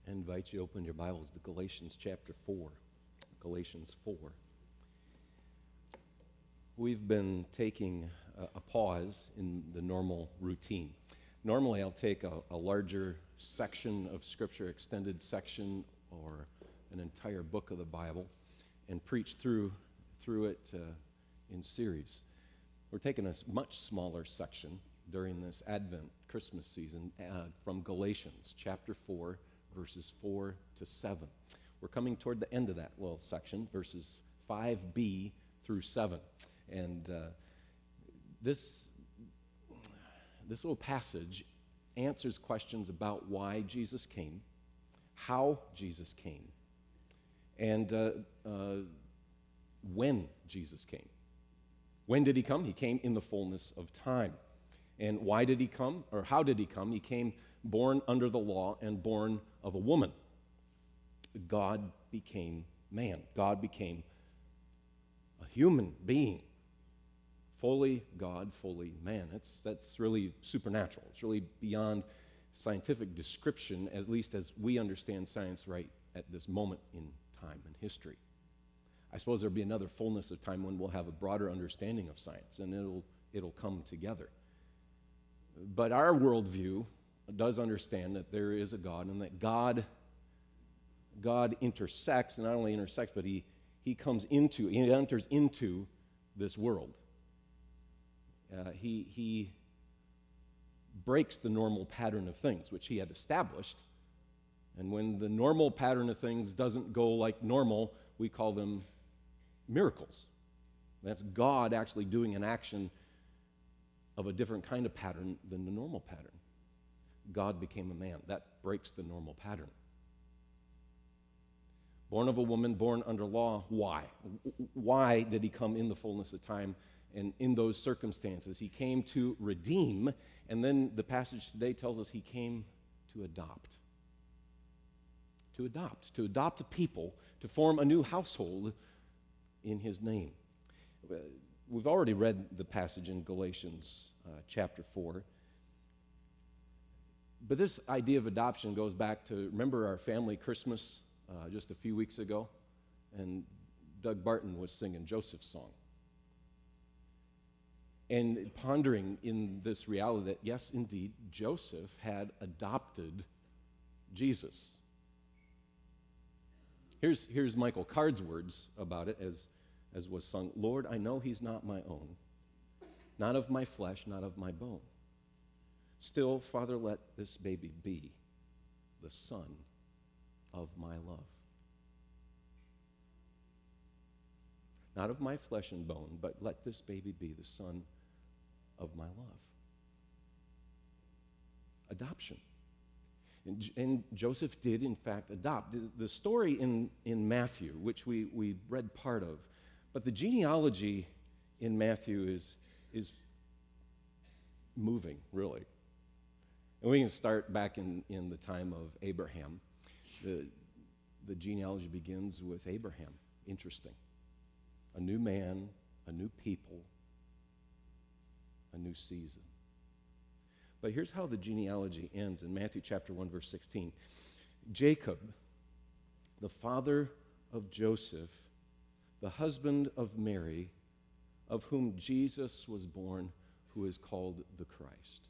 I invite you to open your Bibles to Galatians chapter 4. Galatians 4. We've been taking a pause in the normal routine. Normally I'll take a larger section of Scripture, extended section, or an entire book of the Bible, and preach through it in series. We're taking a much smaller section during this Advent Christmas season from Galatians chapter 4, verses 4 to 7. We're coming toward the end of that little section, verses 5b through 7. And this little passage answers questions about why Jesus came, how Jesus came, and when Jesus came. When did he come? He came in the fullness of time. And why did he come, or how did he come? He came born under the law and born of a woman. God became man. God became a human being. Fully God, fully man. That's really supernatural. It's really beyond scientific description, at least as we understand science right at this moment in time and history. I suppose there'll be another fullness of time when we'll have a broader understanding of science, and it'll come together. But our worldview does understand that there is a God, and that God intersects, and not only intersects, but he enters into this world. He breaks the normal pattern of things, which he had established. And when the normal pattern of things doesn't go like normal, we call them miracles. That's God actually doing an action of a different kind of pattern than the normal pattern. God became a man. That breaks the normal pattern. Born of a woman, born under law. Why? Why did he come in the fullness of time and in those circumstances? He came to redeem, and then the passage today tells us he came to adopt. To adopt a people, to form a new household in his name. We've already read the passage in Galatians chapter 4. But this idea of adoption goes back to, remember our family Christmas just a few weeks ago? And Doug Barton was singing Joseph's song. And pondering in this reality that, yes, indeed, Joseph had adopted Jesus. Here's Michael Card's words about it as was sung. Lord, I know he's not my own, not of my flesh, not of my bone. Still, Father, let this baby be the son of my love. Not of my flesh and bone, but let this baby be the son of my love. Adoption. And Joseph did, in fact, adopt. The story in Matthew, which we read part of, but the genealogy in Matthew is moving, really. And we can start back in the time of Abraham. The genealogy begins with Abraham. Interesting. A new man, a new people, a new season. But here's how the genealogy ends in Matthew chapter 1, verse 16. Jacob, the father of Joseph, the husband of Mary, of whom Jesus was born, who is called the Christ.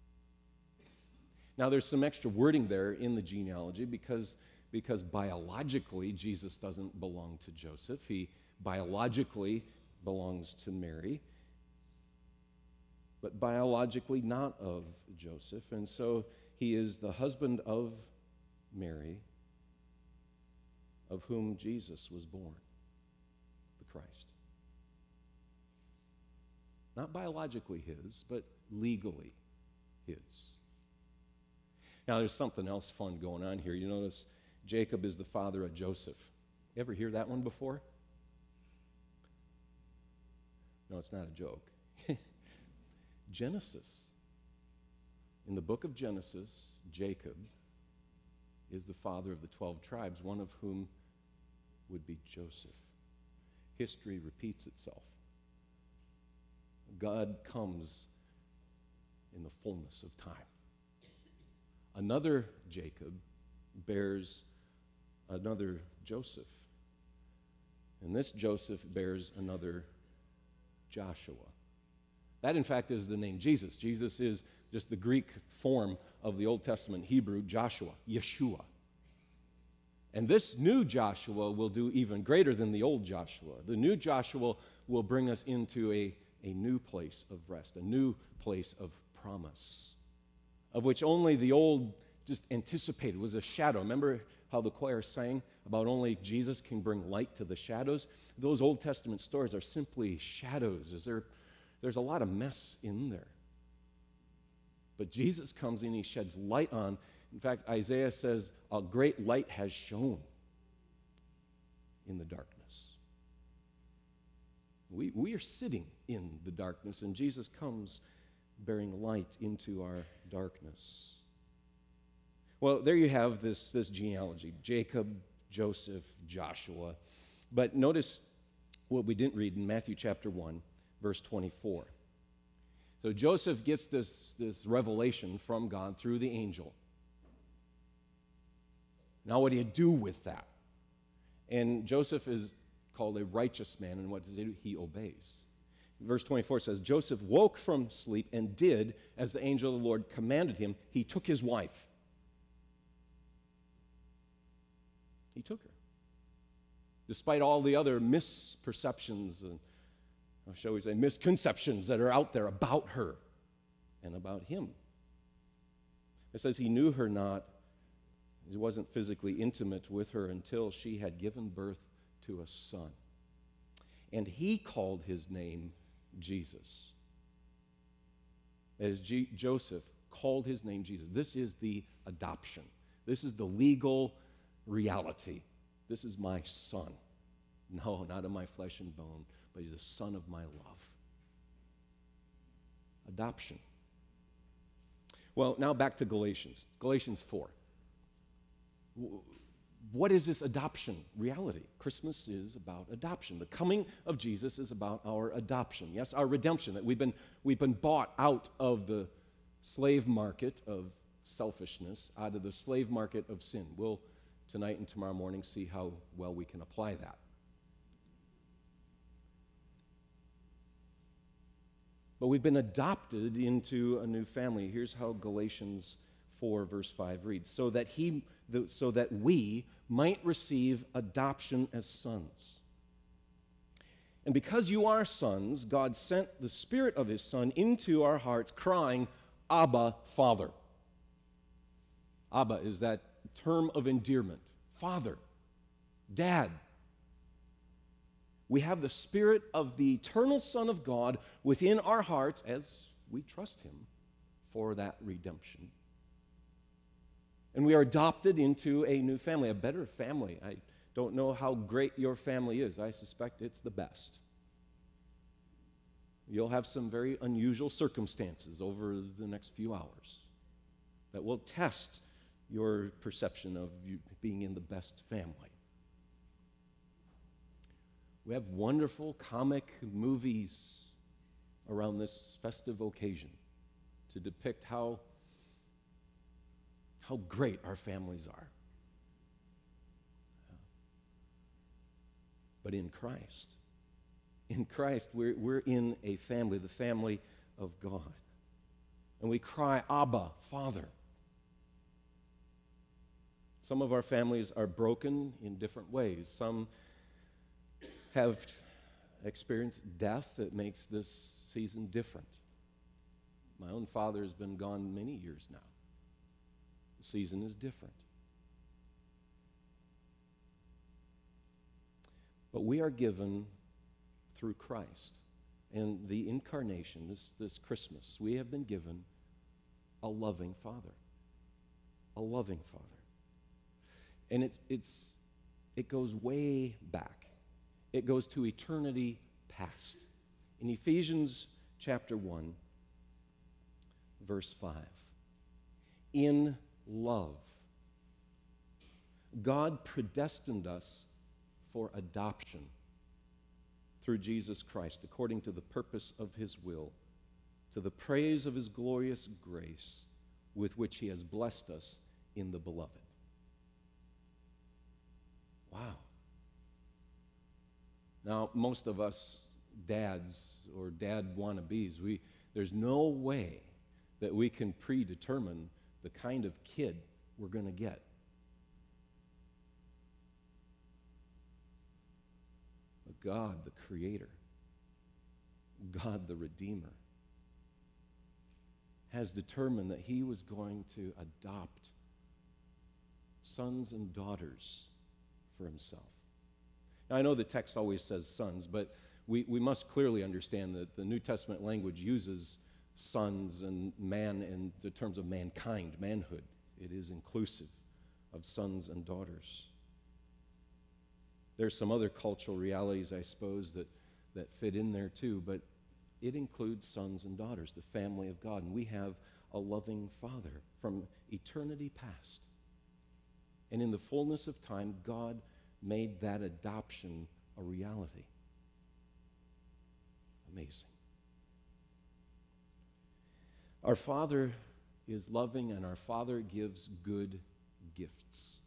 Now there's some extra wording there in the genealogy because biologically Jesus doesn't belong to Joseph. He biologically belongs to Mary, but biologically not of Joseph. And so he is the husband of Mary, of whom Jesus was born, the Christ. Not biologically his, but legally his. Now there's something else fun going on here. You notice Jacob is the father of Joseph. You ever hear that one before? No, it's not a joke. Genesis. In the book of Genesis, Jacob is the father of the 12 tribes, one of whom would be Joseph. History repeats itself. God comes in the fullness of time. Another Jacob bears another Joseph. And this Joseph bears another Joshua. That, in fact, is the name Jesus. Jesus is just the Greek form of the Old Testament Hebrew Joshua, Yeshua. And this new Joshua will do even greater than the old Joshua. The new Joshua will bring us into a new place of rest, a new place of promise, of which only the old just anticipated, was a shadow. Remember how the choir sang about only Jesus can bring light to the shadows? Those Old Testament stories are simply shadows. There's a lot of mess in there. But Jesus comes in, he sheds light on. In fact, Isaiah says, a great light has shone in the darkness. We are sitting in the darkness, and Jesus comes bearing light into our darkness. Well, there you have this genealogy, Jacob, Joseph, Joshua. But notice what we didn't read in Matthew chapter 1, verse 24. So Joseph gets this revelation from God through the angel. Now what do you do with that? And Joseph is called a righteous man, and what does he do? He obeys. Verse 24 says, Joseph woke from sleep and did as the angel of the Lord commanded him. He took his wife. He took her. Despite all the other misperceptions and, shall we say, misconceptions that are out there about her and about him. It says he knew her not. He wasn't physically intimate with her until she had given birth to a son. And he called his name Jesus. That is, Joseph called his name Jesus. This is the adoption. This is the legal reality. This is my son. No, not of my flesh and bone, but he's the son of my love. Adoption. Well, now back to Galatians. Galatians 4. What is this adoption reality? Christmas is about adoption. The coming of Jesus is about our adoption. Yes, our redemption, that we've been bought out of the slave market of selfishness, out of the slave market of sin. We'll tonight and tomorrow morning see how well we can apply that. But we've been adopted into a new family. Here's how Galatians 4 verse 5 reads, so that we might receive adoption as sons. And because you are sons, God sent the Spirit of His Son into our hearts, crying, Abba, Father. Abba is that term of endearment. Father, Dad. We have the Spirit of the eternal Son of God within our hearts as we trust Him for that redemption. And we are adopted into a new family, a better family. I don't know how great your family is. I suspect it's the best. You'll have some very unusual circumstances over the next few hours that will test your perception of you being in the best family. We have wonderful comic movies around this festive occasion to depict how great our families are. But in Christ, we're in a family, the family of God. And we cry, Abba, Father. Some of our families are broken in different ways. Some have experienced death that makes this season different. My own father has been gone many years now. The season is different. But we are given through Christ and the incarnation, this Christmas, we have been given a loving Father. A loving Father. And it goes way back. It goes to eternity past. In Ephesians chapter 1, verse 5, in love, God predestined us for adoption through Jesus Christ, according to the purpose of His will, to the praise of His glorious grace, with which He has blessed us in the Beloved. Wow. Now, most of us dads or dad wannabes, there's no way that we can predetermine the kind of kid we're going to get. But God, the Creator, God, the Redeemer, has determined that He was going to adopt sons and daughters for Himself. Now, I know the text always says sons, but we must clearly understand that the New Testament language uses sons and man in the terms of mankind, manhood. It is inclusive of sons and daughters. There's some other cultural realities, I suppose, that fit in there too, but it includes sons and daughters, the family of God. And we have a loving Father from eternity past. And in the fullness of time, God made that adoption a reality. Amazing. Our Father is loving, and our Father gives good gifts.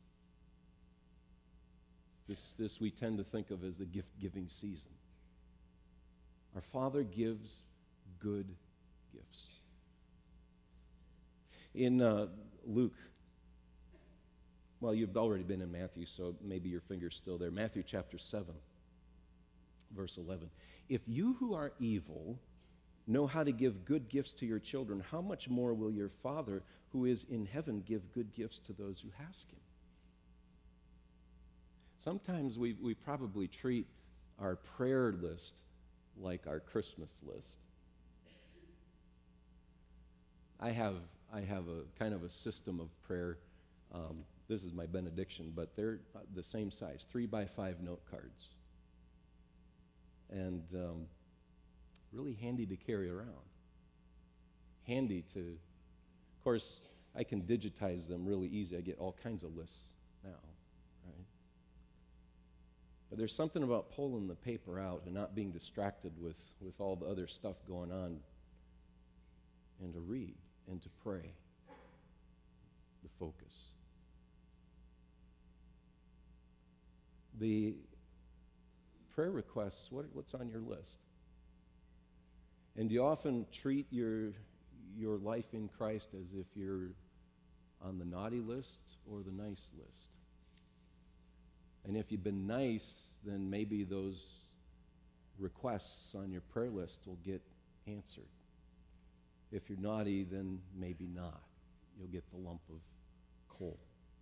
This we tend to think of as the gift-giving season. Our Father gives good gifts. In Luke, well, you've already been in Matthew, so maybe your finger's still there. Matthew chapter 7, verse 11. If you who are evil know how to give good gifts to your children, how much more will your Father who is in heaven give good gifts to those who ask Him? Sometimes we probably treat our prayer list like our Christmas list. I have a kind of a system of prayer. This is my benediction, but they're the same size, 3x5 note cards. And really handy to carry around. Handy to, of course, I can digitize them really easy. I get all kinds of lists now, right? But there's something about pulling the paper out and not being distracted with all the other stuff going on, and to read and to pray, the focus. The prayer requests, what's on your list? And do you often treat your life in Christ as if you're on the naughty list or the nice list? And if you've been nice, then maybe those requests on your prayer list will get answered. If you're naughty, then maybe not. You'll get the lump of coal.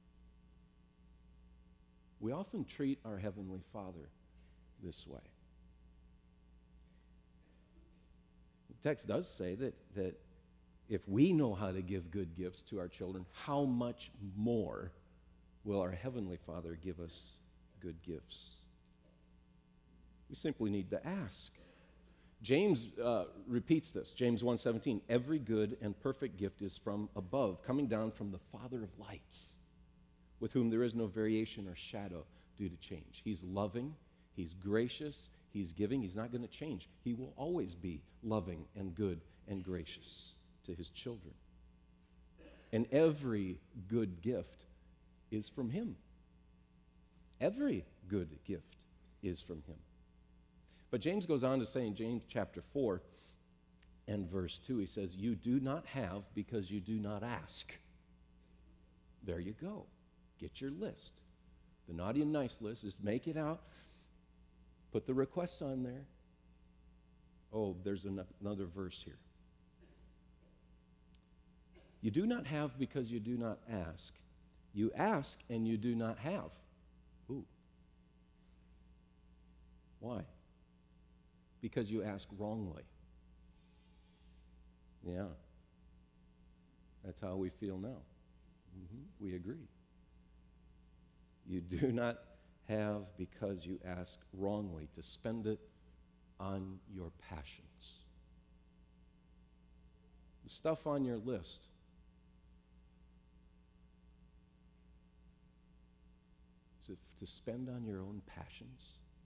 We often treat our Heavenly Father this way. The text does say that if we know how to give good gifts to our children, how much more will our Heavenly Father give us good gifts? We simply need to ask. James repeats this, James 1:17, every good and perfect gift is from above, coming down from the Father of lights, with whom there is no variation or shadow due to change. He's loving, He's gracious, He's giving. He's not going to change. He will always be loving and good and gracious to His children. And every good gift is from Him. Every good gift is from Him. But James goes on to say in James chapter 4 and verse 2, he says, you do not have because you do not ask. There you go. Get your list. The naughty and nice list is make it out. Put the requests on there. Oh, there's another verse here. You do not have because you do not ask. You ask and you do not have. Ooh. Why? Because you ask wrongly. Yeah. That's how we feel now. We agree. You do not have because you ask wrongly, to spend it on your passions. The stuff on your list. Is it to spend on your own passions?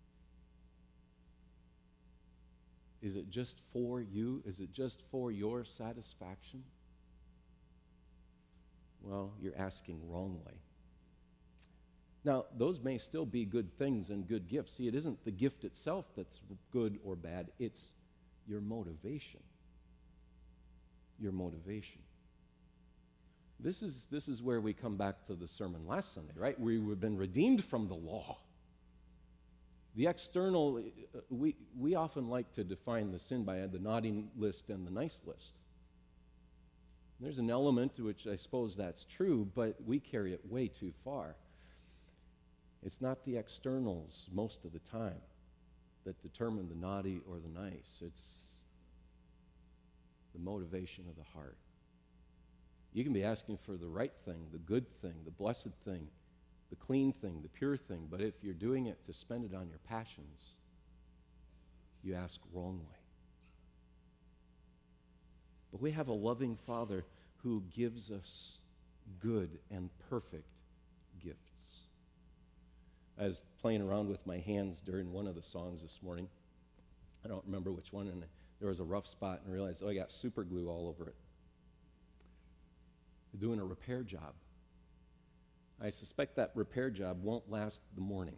Is it just for you? Is it just for your satisfaction? Well, you're asking wrongly. Now, those may still be good things and good gifts. See, it isn't the gift itself that's good or bad, it's your motivation. Your motivation. This is where we come back to the sermon last Sunday, right? We've been redeemed from the law. The external, we often like to define the sin by the naughty list and the nice list. There's an element to which I suppose that's true, but we carry it way too far. It's not the externals most of the time that determine the naughty or the nice. It's the motivation of the heart. You can be asking for the right thing, the good thing, the blessed thing, the clean thing, the pure thing, but if you're doing it to spend it on your passions, you ask wrongly. But we have a loving Father who gives us good and perfect gifts. I was playing around with my hands during one of the songs this morning. I don't remember which one, and there was a rough spot, and I realized, I got super glue all over it. They're doing a repair job. I suspect that repair job won't last the morning,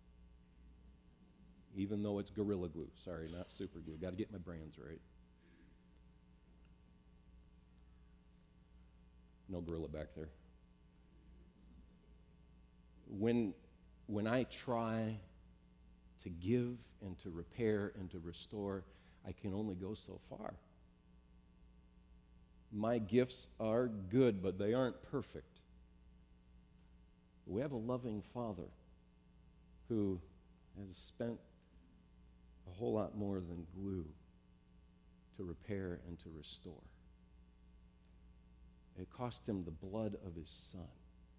even though it's Gorilla Glue. Sorry, not super glue. Got to get my brands right. No gorilla back there. When I try to give and to repair and to restore, I can only go so far. My gifts are good, but they aren't perfect. We have a loving Father who has spent a whole lot more than glue to repair and to restore. It cost him the blood of his Son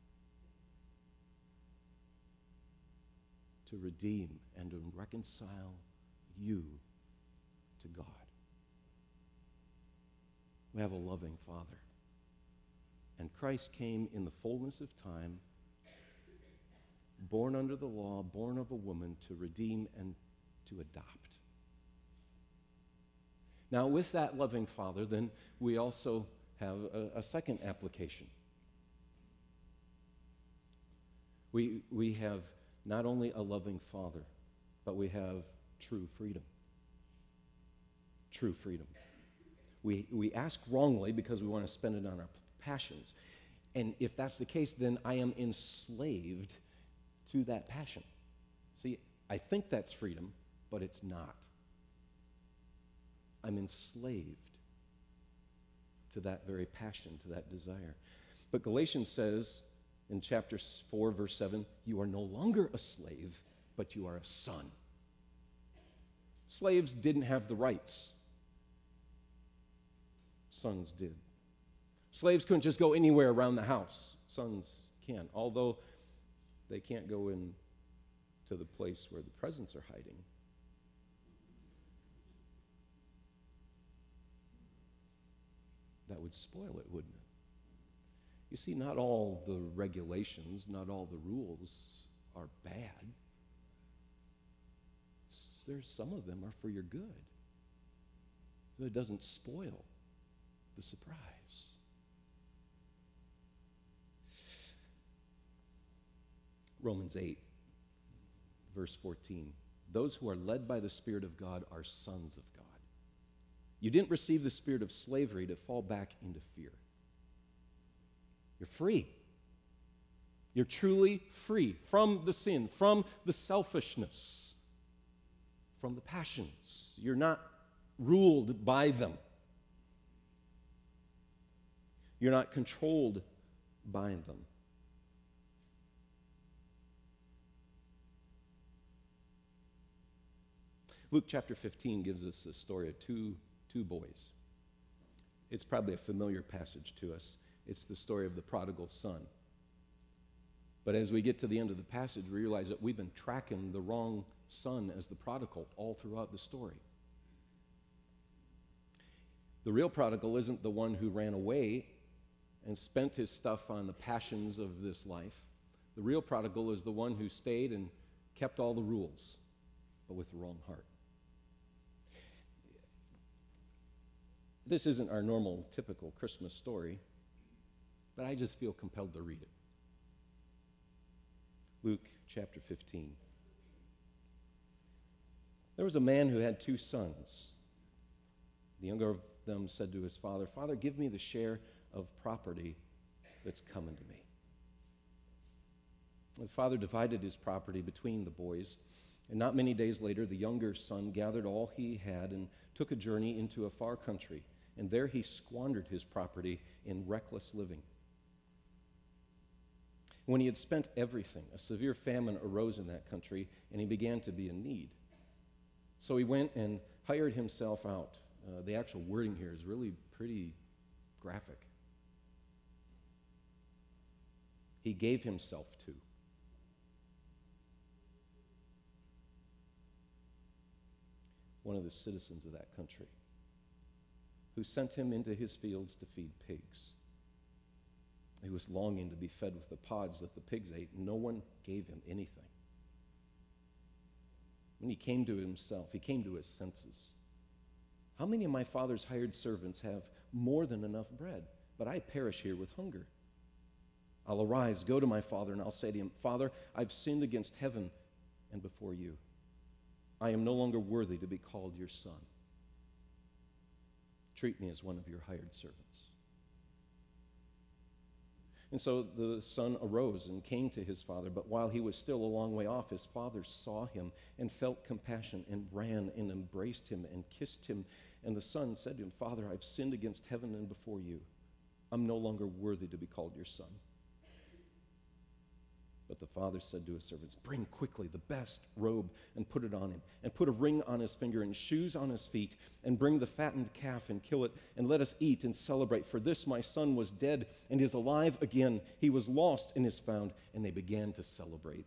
to redeem and to reconcile you to God. We have a loving Father. And Christ came in the fullness of time, born under the law, born of a woman, to redeem and to adopt. Now, with that loving Father, then we also have a second application. We have not only a loving Father, but we have true freedom. True freedom. We ask wrongly because we want to spend it on our passions. And if that's the case, then I am enslaved to that passion. See, I think that's freedom, but it's not. I'm enslaved to that very passion, to that desire. But Galatians says in chapter 4, verse 7, you are no longer a slave, but you are a son. Slaves didn't have the rights. Sons did. Slaves couldn't just go anywhere around the house. Sons can, although they can't go in to the place where the presents are hiding. That would spoil it, wouldn't it? You see, not all the regulations, not all the rules are bad. Some of them are for your good. So it doesn't spoil the surprise. Romans 8, verse 14. Those who are led by the Spirit of God are sons of God. You didn't receive the spirit of slavery to fall back into fear. You're free. You're truly free from the sin, from the selfishness, from the passions. You're not ruled by them. You're not controlled by them. Luke chapter 15 gives us the story of two boys. It's probably a familiar passage to us. It's the story of the prodigal son. But as we get to the end of the passage, we realize that we've been tracking the wrong son as the prodigal all throughout the story. The real prodigal isn't the one who ran away and spent his stuff on the passions of this life. The real prodigal is the one who stayed and kept all the rules, but with the wrong heart. This isn't our normal, typical Christmas story, but I just feel compelled to read it. Luke chapter 15. There was a man who had 2 sons. The younger of them said to his father, "Father, give me the share of property that's coming to me." The father divided his property between the boys, and not many days later, the younger son gathered all he had and took a journey into a far country, and there he squandered his property in reckless living. When he had spent everything, a severe famine arose in that country, and he began to be in need. So he went and hired himself out. The actual wording here is really pretty graphic. He gave himself to. One of the citizens of that country, who sent him into his fields to feed pigs. He was longing to be fed with the pods that the pigs ate, and no one gave him anything. When he came to himself, he came to his senses. How many of my father's hired servants have more than enough bread, but I perish here with hunger? I'll arise, go to my father, and I'll say to him, Father, I've sinned against heaven and before you. I am no longer worthy to be called your son. Treat me as one of your hired servants. And so the son arose and came to his father, but while he was still a long way off, his father saw him and felt compassion and ran and embraced him and kissed him. And the son said to him, Father, I've sinned against heaven and before you. I'm no longer worthy to be called your son. But the father said to his servants, bring quickly the best robe and put it on him, and put a ring on his finger and shoes on his feet, and bring the fattened calf and kill it, and let us eat and celebrate. For this my son was dead and is alive again. He was lost and is found. And they began to celebrate.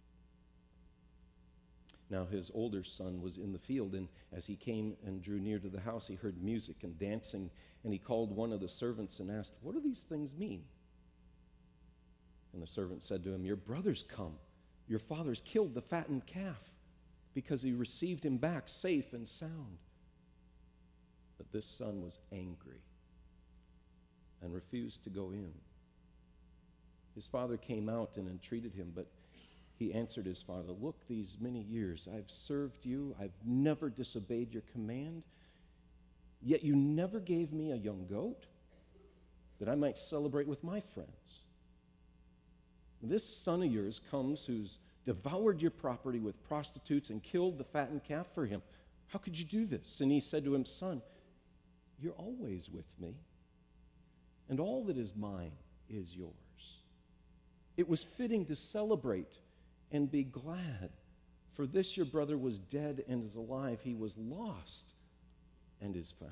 Now his older son was in the field, and as he came and drew near to the house, he heard music and dancing, and he called one of the servants and asked, what do these things mean? And the servant said to him, your brother's come. Your father's killed the fattened calf because he received him back safe and sound. But this son was angry and refused to go in. His father came out and entreated him, but he answered his father, look, these many years I've served you. I've never disobeyed your command. Yet you never gave me a young goat that I might celebrate with my friends. This son of yours comes who's devoured your property with prostitutes and killed the fattened calf for him. How could you do this? And he said to him, son, you're always with me, and all that is mine is yours. It was fitting to celebrate and be glad, for this your brother was dead and is alive. He was lost and is found.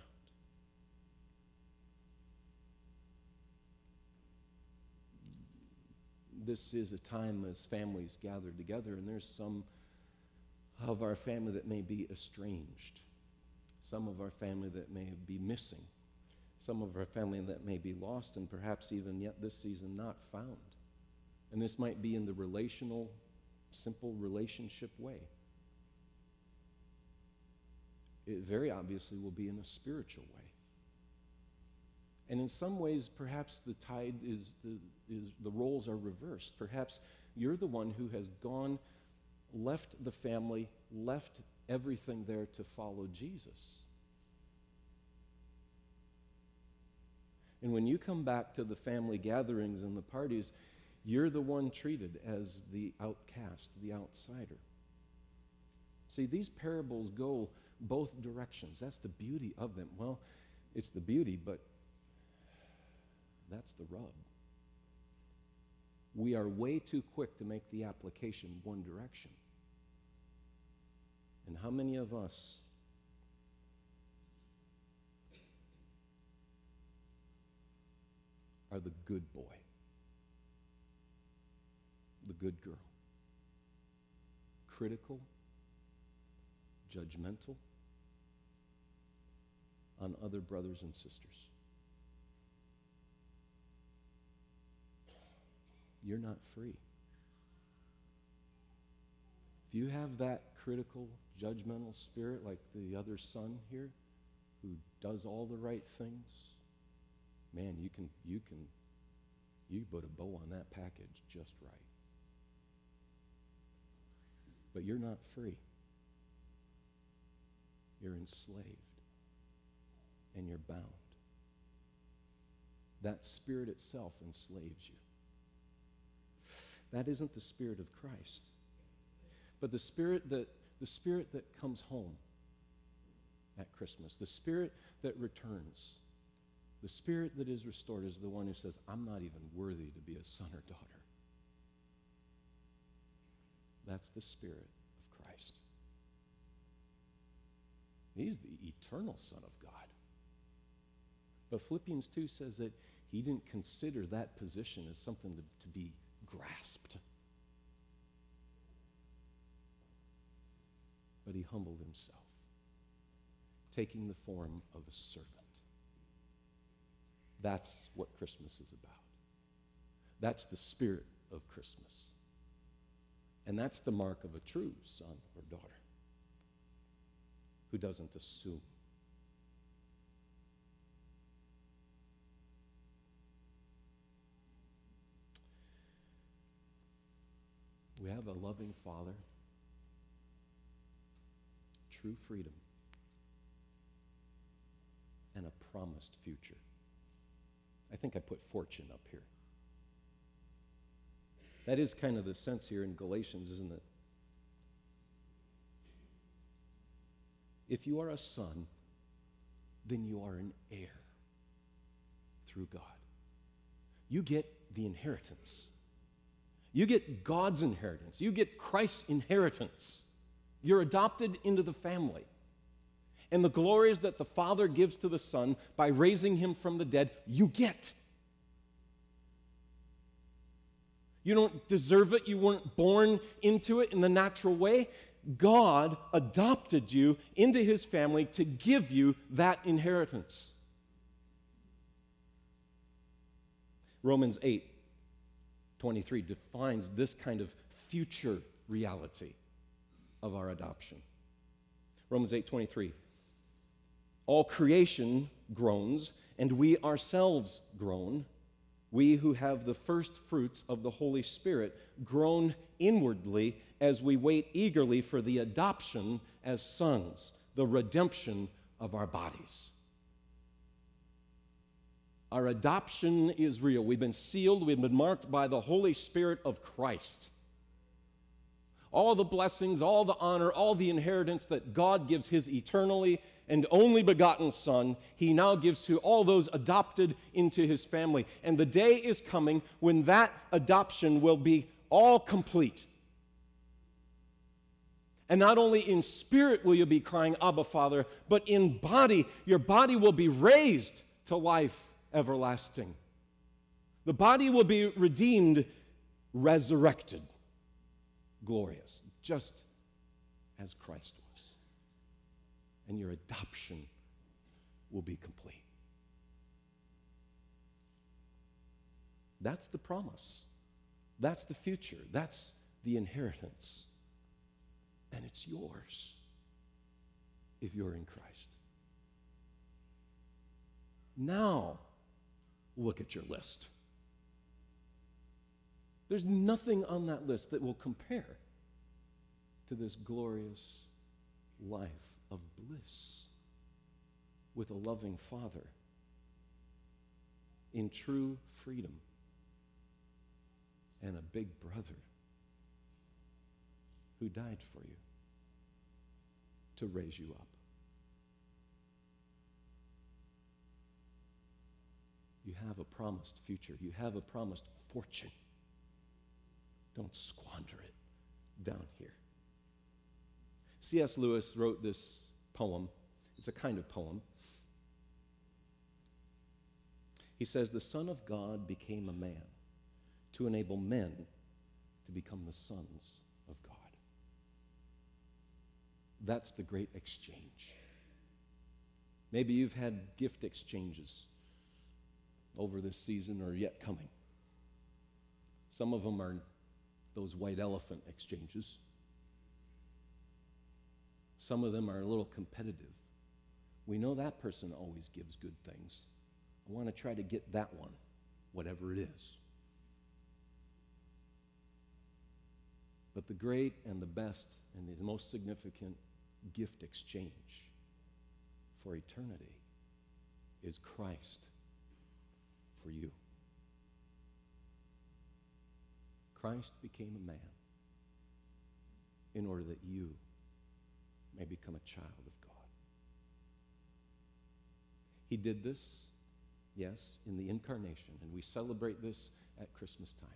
This is a time as families gather together, and there's some of our family that may be estranged, some of our family that may be missing, some of our family that may be lost, and perhaps even yet this season not found. And this might be in the relational, simple relationship way. It very obviously will be in a spiritual way. And in some ways, perhaps the tide the roles are reversed. Perhaps you're the one who has gone, left the family, left everything there to follow Jesus. And when you come back to the family gatherings and the parties, you're the one treated as the outcast, the outsider. See, these parables go both directions. That's the beauty of them. Well, it's the beauty, but that's the rub. We are way too quick to make the application one direction. And how many of us are the good boy, the good girl? Critical, judgmental on other brothers and sisters. You're not free. If you have that critical, judgmental spirit like the other son here, who does all the right things, man, you put a bow on that package just right. but you're not free. You're enslaved, and you're bound. That spirit itself enslaves you. That isn't the spirit of Christ. But the spirit that comes home at Christmas, the spirit that returns, the spirit that is restored is the one who says, I'm not even worthy to be a son or daughter. That's the spirit of Christ. He's the eternal Son of God. But Philippians 2 says that he didn't consider that position as something to be grasped. But he humbled himself, taking the form of a servant. That's what Christmas is about. That's the spirit of Christmas. And that's the mark of a true son or daughter who doesn't assume. We have a loving Father, true freedom, and a promised future. I think I put fortune up here. That is kind of the sense here in Galatians, isn't it? If you are a son, then you are an heir through God. You get the inheritance. You get God's inheritance. You get Christ's inheritance. You're adopted into the family. And the glories that the Father gives to the Son by raising him from the dead, you get. You don't deserve it. You weren't born into it in the natural way. God adopted you into his family to give you that inheritance. Romans 8:23 defines this kind of future reality of our adoption. Romans 8:23. All creation groans, and we ourselves groan. We who have the first fruits of the Holy Spirit groan inwardly as we wait eagerly for the adoption as sons, the redemption of our bodies. Our adoption is real. We've been sealed, we've been marked by the Holy Spirit of Christ. All the blessings, all the honor, all the inheritance that God gives his eternally and only begotten Son, he now gives to all those adopted into his family. And the day is coming when that adoption will be all complete. And not only in spirit will you be crying, Abba, Father, but in body, your body will be raised to life everlasting. The body will be redeemed, resurrected, glorious, just as Christ was. And your adoption will be complete. That's the promise. That's the future. That's the inheritance. And it's yours if you're in Christ. Now, look at your list. There's nothing on that list that will compare to this glorious life of bliss with a loving Father in true freedom and a big brother who died for you to raise you up. You have a promised future. You have a promised fortune. Don't squander it down here. C.S. Lewis wrote this poem. It's a kind of poem. He says, the Son of God became a man to enable men to become the sons of God. That's the great exchange. Maybe you've had gift exchanges over this season or yet coming. Some of them are those white elephant exchanges. Some of them are a little competitive. We know that person always gives good things. I want to try to get that one, whatever it is. But the great and the best and the most significant gift exchange for eternity is Christ for you. Christ became a man in order that you may become a child of God. He did this, yes, in the incarnation, and we celebrate this at Christmas time.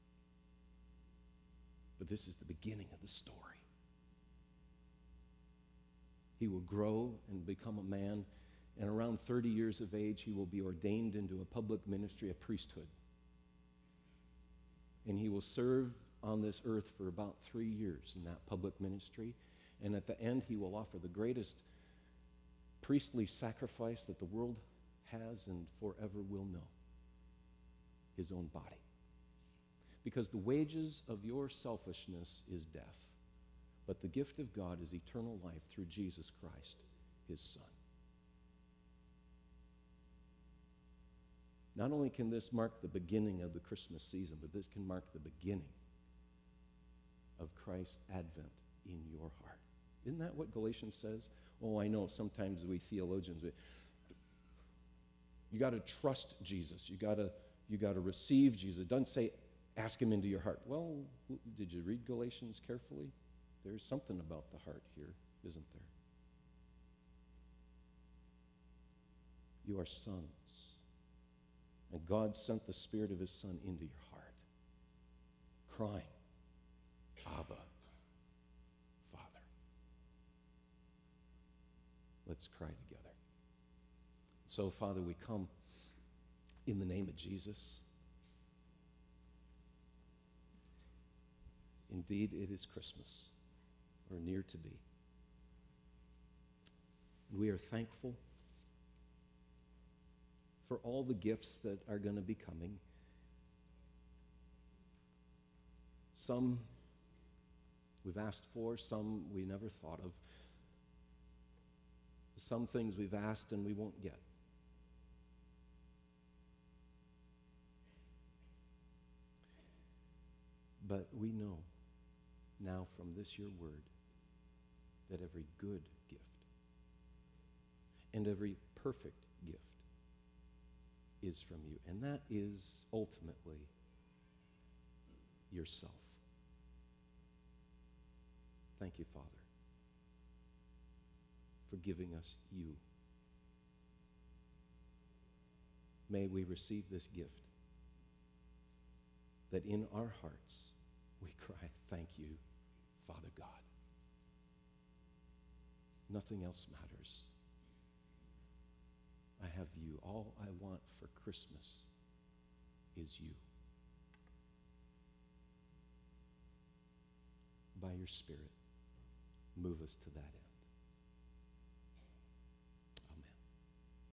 But this is the beginning of the story. He will grow and become a man, and around 30 years of age, he will be ordained into a public ministry, a priesthood. And he will serve on this earth for about 3 years in that public ministry. And at the end, he will offer the greatest priestly sacrifice that the world has and forever will know, his own body. Because the wages of your selfishness is death, but the gift of God is eternal life through Jesus Christ, his Son. Not only can this mark the beginning of the Christmas season, but this can mark the beginning of Christ's advent in your heart. Isn't that what Galatians says? Oh, I know sometimes we theologians, you got to trust Jesus. You got to receive Jesus. It doesn't say ask him into your heart. Well, did you read Galatians carefully? There's something about the heart here, isn't there? You are sons. And God sent the Spirit of his Son into your heart, crying, Abba, Father. Let's cry together. So, Father, we come in the name of Jesus. Indeed, it is Christmas, or near to be. And we are thankful for all the gifts that are going to be coming. Some we've asked for, some we never thought of. Some things we've asked and we won't get. But we know now from this your word that every good gift and every perfect gift is from you. And that is ultimately yourself. Thank you, Father, for giving us you. May we receive this gift, that in our hearts we cry, thank you, Father God. Nothing else matters. I have you. All I want for Christmas is you. By your Spirit, move us to that end.